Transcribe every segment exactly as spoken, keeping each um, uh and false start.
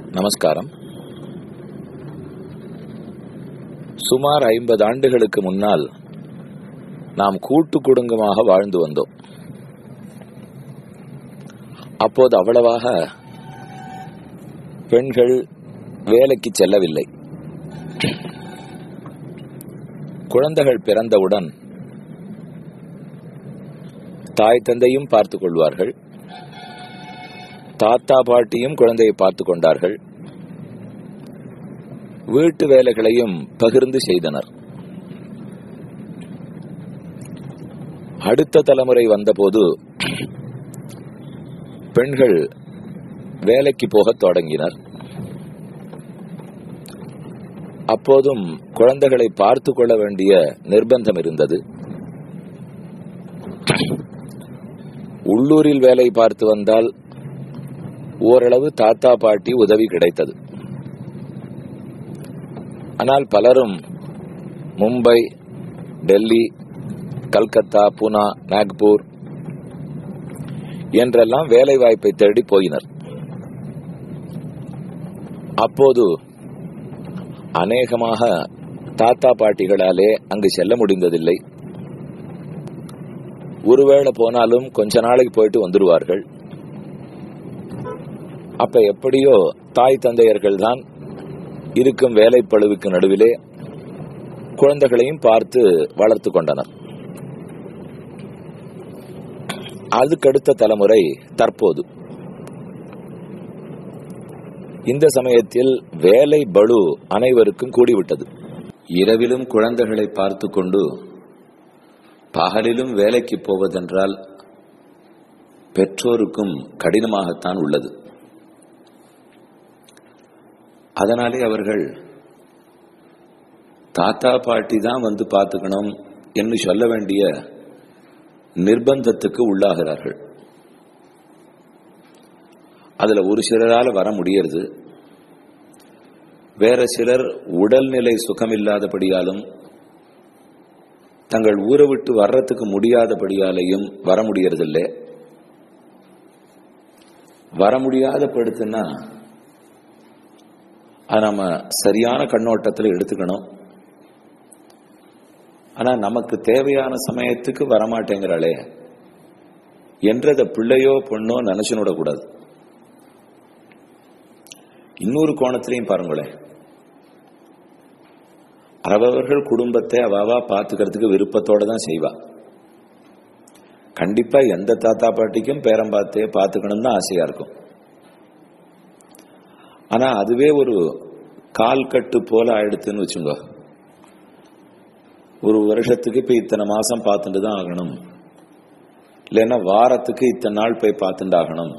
நமஸ்காரம். சுமார் ஐம்பது ஆண்டுகளுக்கு முன்னால் நாம் கூட்டு குடும்பமாக வாழ்ந்து வந்தோம். அப்போது அவ்வளவாக பெண்கள் வேலைக்கு செல்லவில்லை. குழந்தைகள் பிறந்தவுடன் தாய் தந்தையும் பார்த்துக் கொள்வார்கள், தாத்தா பாட்டியும் குழந்தையை பார்த்து கொண்டார்கள், வீட்டு வேலைகளையும் பகிர்ந்து செய்தனர். அடுத்த தலைமுறை வந்தபோது பெண்கள் வேலைக்கு போகத் தொடங்கினர். அப்போதும் குழந்தைகளை பார்த்து கொள்ள வேண்டிய நிர்பந்தம் இருந்தது. உள்ளூரில் வேலை பார்த்து வந்தால் ஓரளவு தாத்தா பாட்டி உதவி கிடைத்தது. ஆனால் பலரும் மும்பை, டெல்லி, கல்கத்தா, பூனா, நாக்பூர் என்றெல்லாம் வேலை வாய்ப்பை தேடி போயினர். அப்போது அநேகமாக தாத்தா பாட்டிகளாலே அங்கு செல்ல முடிந்ததில்லை. ஒருவேளை போனாலும் கொஞ்ச நாளைக்கு போயிட்டு வந்துடுவார்கள். அப்ப எப்படியோ தாய் தந்தையர்கள் தான் இருக்கும் வேலைப்பளுவுக்கு நடுவிலே குழந்தைகளையும் பார்த்து வளர்த்து கொண்டனர். அதுக்கடுத்த தலைமுறை தற்போது. இந்த சமயத்தில் வேலை பளு அனைவருக்கும் கூடிவிட்டது. இரவிலும் குழந்தைகளை பார்த்து கொண்டு பகலிலும் வேலைக்கு போவதென்றால் பெற்றோருக்கும் கடினமாகத்தான் உள்ளது. அதனாலே அவர்கள் தாத்தா பாட்டி தான் வந்து பார்த்துக்கணும் என்று சொல்ல வேண்டிய நிர்பந்தத்துக்கு உள்ளாகிறார்கள். அதுல ஒரு சிலரால வர முடியறது, வேற சிலர் உடல்நிலை சுகமில்லாதபடியாலும் தங்கள் ஊரை விட்டு வர்றதுக்கு முடியாதபடியாலையும் வர முடியறதில்லை. வர முடியாத படுத்துன்னா அது நம்ம சரியான கண்ணோட்டத்தில் எடுத்துக்கணும். ஆனா நமக்கு தேவையான சமயத்துக்கு வரமாட்டேங்கிறாளே என்றத பிள்ளையோ பொண்ணோ நினைச்சுன்னு விடக்கூடாது. இன்னொரு கோணத்திலையும் பாருங்களேன், அவர்கள் குடும்பத்தை அவாவா பார்த்துக்கிறதுக்கு விருப்பத்தோட தான் செய்வா. கண்டிப்பா எந்த தாத்தா பாட்டிக்கும் பேரம் பார்த்தே பார்த்துக்கணும் தான் ஆசையா இருக்கும். ஆனா அதுவே ஒரு கால் கட்டு போல ஆயிடுத்துன்னு வச்சுங்க. ஒரு வருஷத்துக்கு இப்ப இத்தனை மாசம் பார்த்துட்டு தான் ஆகணும், இல்லைன்னா வாரத்துக்கு இத்தனை நாள் போய் பார்த்துட்டு ஆகணும்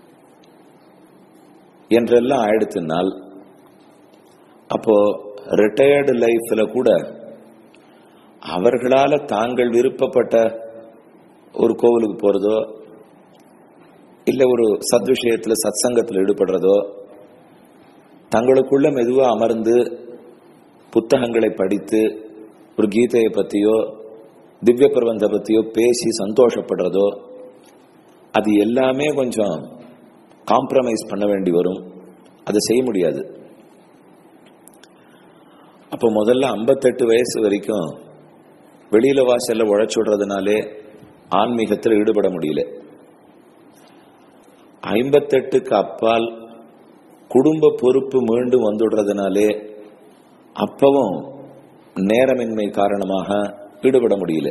என்றெல்லாம் ஆயிடுத்துனால் அப்போ ரிட்டையர்டு லைஃப்ல கூட அவர்களால தாங்கள் விருப்பப்பட்ட ஒரு கோவிலுக்கு போறதோ இல்ல ஒரு சத்விஷயத்துல சத்சங்கத்தில் ஈடுபடுறதோ, தங்களுக்குள்ள மெதுவா அமர்ந்து புத்தகங்களை படித்து ஒரு கீதையை பத்தியோ திவ்ய பிரபந்த பத்தியோ பேசி சந்தோஷப்படுறதோ, அது எல்லாமே கொஞ்சம் காம்ப்ரமைஸ் பண்ண வேண்டி வரும். அதை செய்ய முடியாது. அப்ப முதல்ல ஐம்பத்தெட்டு வயசு வரைக்கும் வெளியில வாசல்ல உழைச்சு விடுறதுனாலே ஆன்மீகத்தில் ஈடுபட முடியல. ஐம்பத்தெட்டுக்கு அப்பால் குடும்ப பொறுப்பு மீண்டும் வந்துடுறதுனாலே அப்பவும் நேரமின்மை காரணமாக ஈடுபட முடியல.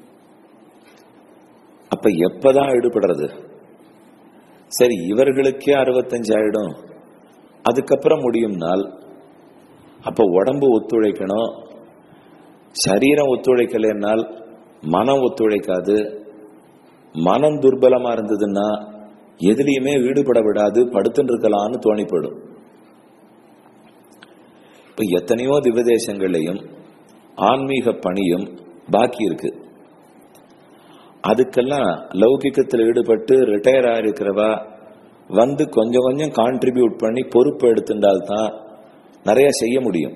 அப்ப எப்பதான் ஈடுபடுறது? சரி, இவர்களுக்கே அறுபத்தஞ்சு ஆயிடும், அதுக்கப்புறம் முடியும்னால் அப்ப உடம்பு ஒத்துழைக்கணும். சரீரம் ஒத்துழைக்கலைன்னால் மனம் ஒத்துழைக்காது. மனம் துர்பலமா இருந்ததுன்னா எதுலையுமே ஈடுபட விடாது, படுத்துட்டு இருக்கலாம்னு தோணிப்படும். இப்ப எத்தனையோ திவ்யதேசங்களையும் ஆன்மீக பணியும் பாக்கி இருக்கு. அதுக்கெல்லாம் லௌகிக்கத்தில் ஈடுபட்டு ரிட்டையர் ஆயிருக்கிறவா வந்து கொஞ்சம் கொஞ்சம் கான்ட்ரிபியூட் பண்ணி பொறுப்பு எடுத்துட்டால்தான் நிறைய செய்ய முடியும்.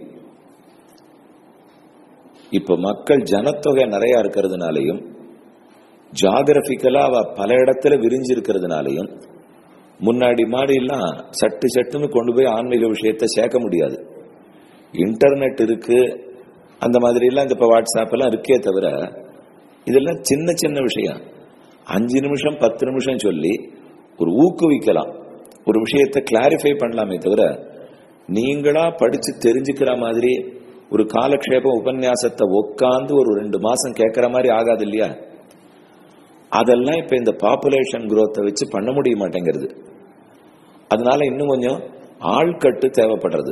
இப்ப மக்கள் ஜனத்தொகை நிறைய இருக்கிறதுனாலையும் ஜாகிரபிக்கலா அவ பல இடத்துல விரிஞ்சிருக்கிறதுனாலையும் முன்னாடி மாதிரிலாம் சட்டு சட்டுன்னு கொண்டு போய் ஆன்மீக விஷயத்தை சேர்க்க முடியாது. இன்டர்நெட் இருக்கு, அந்த மாதிரி எல்லாம் இப்ப வாட்ஸ்அப் எல்லாம் இருக்கே தவிர இதெல்லாம் சின்ன சின்ன விஷயம். அஞ்சு நிமிஷம் பத்து நிமிஷம் சொல்லி ஒரு ஊக்குவிக்கலாம், ஒரு விஷயத்தை கிளாரிஃபை பண்ணலாமே தவிர நீங்களா படிச்சு தெரிஞ்சுக்கிற மாதிரி ஒரு காலக்ஷேபம் உபன்யாசத்தை உட்காந்து ஒரு ரெண்டு மாசம் கேட்கிற மாதிரி ஆகாது இல்லையா? அதெல்லாம் இப்ப இந்த பாப்புலேஷன் குரோத்தை வச்சு பண்ண முடிய மாட்டேங்கிறது. அதனால இன்னும் கொஞ்சம் ஆள்கட்டு தேவைப்படுறது.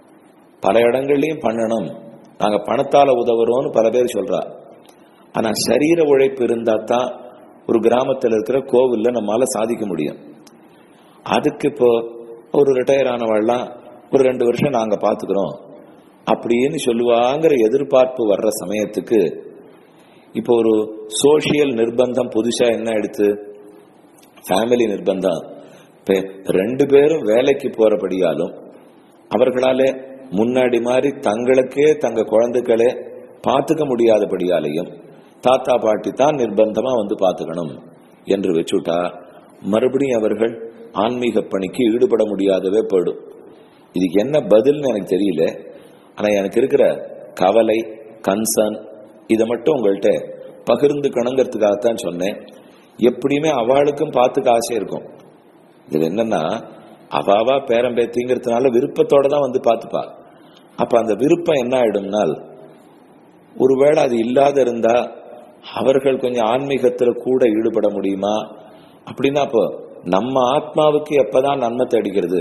பல இடங்கள்லயும் பண்ணணும், நாங்க பணத்தால உதவுறோம்னு பல பேர் சொல்றா. ஆனா சரீர உழைப்பு இருந்தா தான் ஒரு கிராமத்தில் இருக்கிற கோவில்ல நம்மளால சாதிக்க முடியும். அதுக்கு இப்போ ஒரு ரிட்டையர் ஆனவாள்லாம் ஒரு ரெண்டு வருஷம் நாங்க பாத்துக்கிறோம் அப்படின்னு சொல்லுவாங்கிற எதிர்பார்ப்பு வர்ற சமயத்துக்கு இப்போ ஒரு சோசியல் நிர்பந்தம் புதுசா என்ன எடுத்து, ஃபேமிலி நிர்பந்தம். ரெண்டு பேரும் வேலைக்கு போறபடியாலும் அவர்களாலே முன்னாடி மாதிரி தங்களுக்கே தங்க குழந்தைகளே பார்த்துக்க முடியாதபடியாலையும் தாத்தா பாட்டி தான் நிர்பந்தமா வந்து பார்த்துக்கணும் என்று வச்சுட்டா மறுபடியும் அவர்கள் ஆன்மீக பணிக்கு ஈடுபட முடியாதவே போயிடும். இதுக்கு என்ன பதில்னு எனக்கு தெரியல. ஆனா எனக்கு இருக்கிற கவலை, கன்சர்ன் இதை மட்டும் உங்கள்கிட்ட பகிர்ந்துக்கணுங்கிறதுக்காகத்தான் சொன்னேன். எப்படியுமே அவளுக்கும் பார்த்துக்க ஆசை இருக்கும். இது என்னன்னா அவாவா பேரம்பேத்திங்கிறதுனால விருப்பத்தோட தான் வந்து பார்த்துப்பா. அப்ப அந்த விருப்பம் என்ன ஆயிடும்னால், ஒருவேளை அது இல்லாத இருந்தா அவர்கள் கொஞ்சம் ஆன்மீகத்துல கூட ஈடுபட முடியுமா அப்படின்னா, அப்போ நம்ம ஆத்மாவுக்கு எப்பதான் நன்மை தேடிக்கிறது?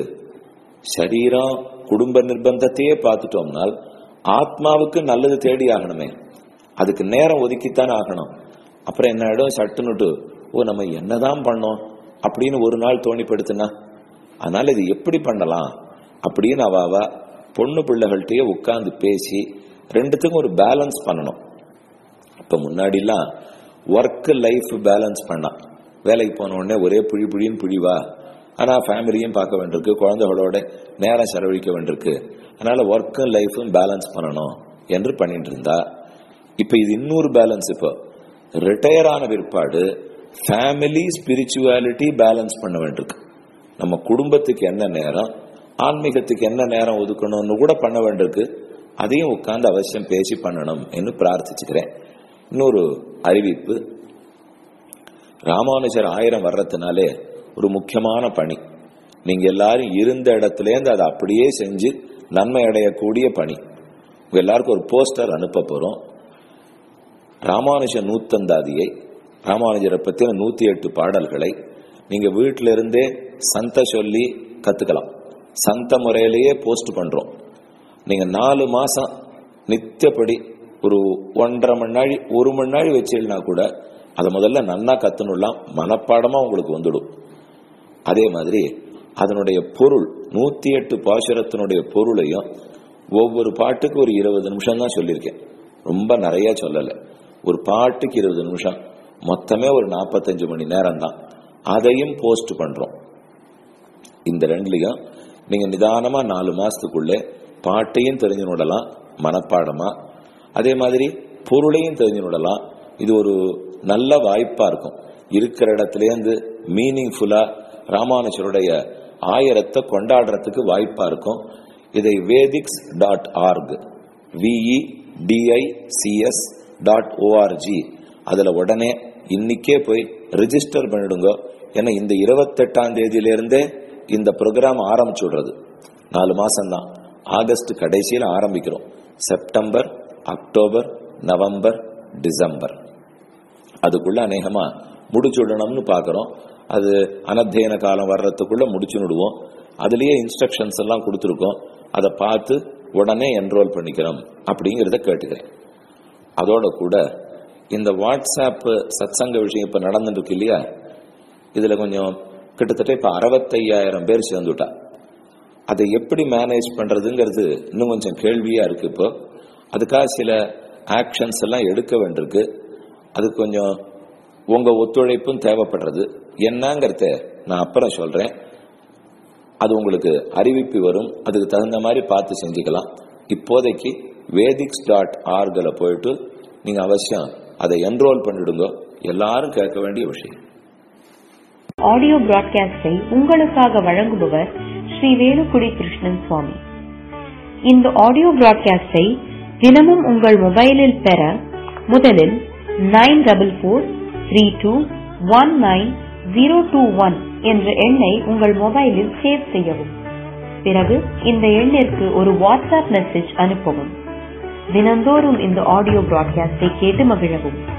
சரீரம் குடும்ப நிர்பந்தத்தையே பார்த்துட்டோம்னால் ஆத்மாவுக்கு நல்லது தேடி ஆகணுமே, அதுக்கு நேரம் ஒதுக்கித்தான் ஆகணும். அப்புறம் என்ன ஆயிடும், சட்டுனுட்டு ஓ நம்ம என்னதான் பண்ணோம் அப்படின்னு ஒரு நாள் தோணிப்படுத்துனா. அதனால இது எப்படி பண்ணலாம் அப்படின்னு அவாவா பொண்ணு பிள்ளைகள்கிட்டயே உட்கார்ந்து பேசி ரெண்டுத்துக்கும் ஒரு பேலன்ஸ் பண்ணணும். இப்ப முன்னாடிலாம் ஒர்க் லைஃப் பேலன்ஸ் பண்ணா, வேலைக்கு போன உடனே ஒரே புழி புழின்னு புழிவா, ஆனா ஃபேமிலியும் பார்க்க வேண்டியிருக்கு, குழந்தைகளோட நேரம் செலவழிக்க வேண்டியிருக்கு, அதனால ஒர்க்கும் லைஃபும் பேலன்ஸ் பண்ணணும் என்று பண்ணிட்டு இருந்தா. இப்ப இது இன்னொரு பேலன்ஸ். இப்போ ரிட்டையர் ஆன பிற்பாடு ஃபேமிலி ஸ்பிரிச்சுவாலிட்டி பேலன்ஸ் பண்ண வேண்டியிருக்கு. நம்ம குடும்பத்துக்கு என்ன நேரம், ஆன்மீகத்துக்கு என்ன நேரம் ஒதுக்கணும்னு கூட பண்ண வேண்டியிருக்கு. அதையும் உட்கார்ந்து அவசியம் பேசி பண்ணணும் என்று பிரார்த்திச்சுக்கிறேன். இன்னொரு அறிவிப்பு, ராமானுஜர் ஆயிரம் வர்றதுனாலே ஒரு முக்கியமான பணி, நீங்க எல்லாரும் இருந்த இடத்துலேருந்து அதை அப்படியே செஞ்சு நன்மை அடையக்கூடிய பணி. உங்க எல்லாருக்கும் ஒரு போஸ்டர் அனுப்ப போறோம். ராமானுஜ நூத்தந்தாதியை, ராமானுஜரை பத்தின நூத்தி எட்டு பாடல்களை நீங்க வீட்டில இருந்தே சந்த சொல்லி கத்துக்கலாம். சந்த முறையிலேயே போஸ்ட் பண்றோம். நீங்க நாலு மாசம் நித்தியப்படி ஒரு ஒன்றரை மணி நாள் ஒரு மணி நாள் வச்சிருந்தா கூட அதை முதல்ல நன்னா கத்துனுலாம், மனப்பாடமா உங்களுக்கு வந்துடும். அதே மாதிரி அதனுடைய பொருள், நூத்தி எட்டு பாசுரத்தினுடைய பொருளையும் ஒவ்வொரு பாட்டுக்கு ஒரு இருபது நிமிஷம் தான் சொல்லியிருக்கேன், ரொம்ப நிறைய சொல்லலை. ஒரு பாட்டுக்கு இருபது நிமிஷம், மொத்தமே ஒரு நாற்பத்தஞ்சு மணி நேரம் தான். அதையும் போஸ்ட் பண்றோம். இந்த ரெண்டுலையும் நீங்க நிதானமா நாலு மாசத்துக்குள்ளே பாட்டையும் தெரிஞ்சு விடலாம் மனப்பாடமா, அதே மாதிரி பொருளையும் தெரிஞ்சு விடலாம். இது ஒரு நல்ல வாய்ப்பா இருக்கும். இருக்கிற இடத்துலேருந்து மீனிங்ஃபுல்லா ராமானுஜருடைய ஆயிரத்தை கொண்டாடுறதுக்கு வாய்ப்பா இருக்கும். இதை Vedics dot org VE DICS dot ORG அதுல உடனே இன்னைக்கே போய் ரிஜிஸ்டர் பண்ணிடுங்க. ஏன்னா இந்த இருபத்தெட்டாம் தேதியிலிருந்தே இந்த ப்ரோக்ராம் ஆரம்பிச்சு விடுறது. நாலு மாசம் தான், ஆகஸ்ட் கடைசியில் ஆரம்பிக்கிறோம். செப்டம்பர், அக்டோபர், நவம்பர், டிசம்பர் அதுக்குள்ள அநேகமா முடிச்சு விடணும்னு பாக்குறோம். அது அனத்தியன காலம் வர்றதுக்குள்ள முடிச்சு விடுவோம். அதுலயே இன்ஸ்ட்ரக்ஷன்ஸ் எல்லாம் கொடுத்துருக்கோம். அதை பார்த்து உடனே என்ரோல் பண்ணிக்கிறோம் அப்படிங்கிறத கேட்டுக்கிறேன். அதோட கூட இந்த வாட்ஸ்அப் சத்சங்க விஷயம் இப்ப நடந்துட்டு இருக்கு இல்லையா, இதுல கொஞ்சம் கிட்டத்தட்ட இப்ப அறுபத்தையாயிரம் பேர் சேர்ந்துட்டா. அதை எப்படி மேனேஜ் பண்றதுங்கிறது இன்னும் கொஞ்சம் கேள்வியா இருக்கு. இப்போ அதுக்காக சில ஆக்ஷன்ஸ் எல்லாம் எடுக்க வேண்டியிருக்கு. அது கொஞ்சம் உங்க ஒத்துழைப்பும் தேவைப்படுறது. என்னங்கிறத நான் அப்புறம் சொல்றேன். அது உங்களுக்கு அறிவிப்பு வரும், அதுக்கு தகுந்த மாதிரி பார்த்து செஞ்சுக்கலாம். இப்போதைக்கு வேதிக்ஸ் டாட் ஆர்க்ல போயிட்டு நீங்க அவசியம் அதை என்ரோல் பண்ணிடுங்க. எல்லாரும் கேட்க வேண்டிய விஷயம். ஆடியோ பிராட்காஸ்டை உங்களுக்காக வழங்குபவர் ஸ்ரீ வேலுக்குடி கிருஷ்ணன் சுவாமி. இந்த ஆடியோ பிராட்காஸ்டை தினமும் உங்கள் மொபைலில் பெற முதலில் nine double four three two one nine zero two one என்ற எண்ணை உங்கள் மொபைலில் சேவ் செய்யவும். பிறகு இந்த எண்ணிற்கு ஒரு வாட்ஸ்அப் மெசேஜ் அனுப்பவும். தினந்தோறும் இந்த ஆடியோ பிராட்காஸ்டை கேட்டு மகிழவும்.